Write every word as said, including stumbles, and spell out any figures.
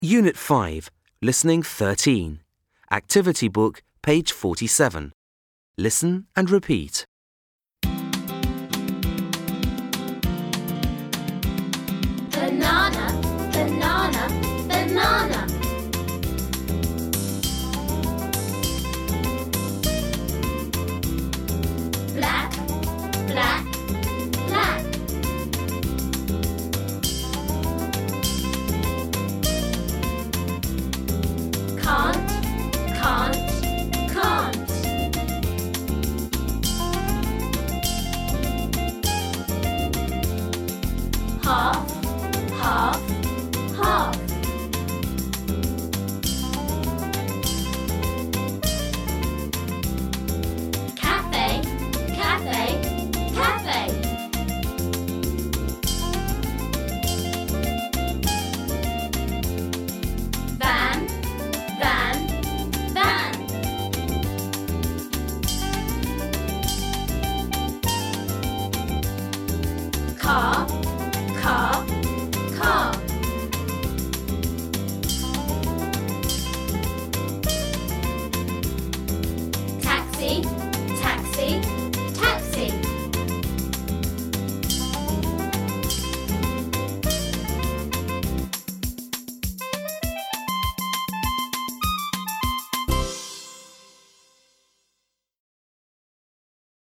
Unit five, Listening thirteen. Activity book, page forty-seven. Listen and repeat. Banana, banana, banana. Black, black, black. Can't, can't, can't. Half, half, half. Cafe, cafe, cafe. Van, van, van. Car, car,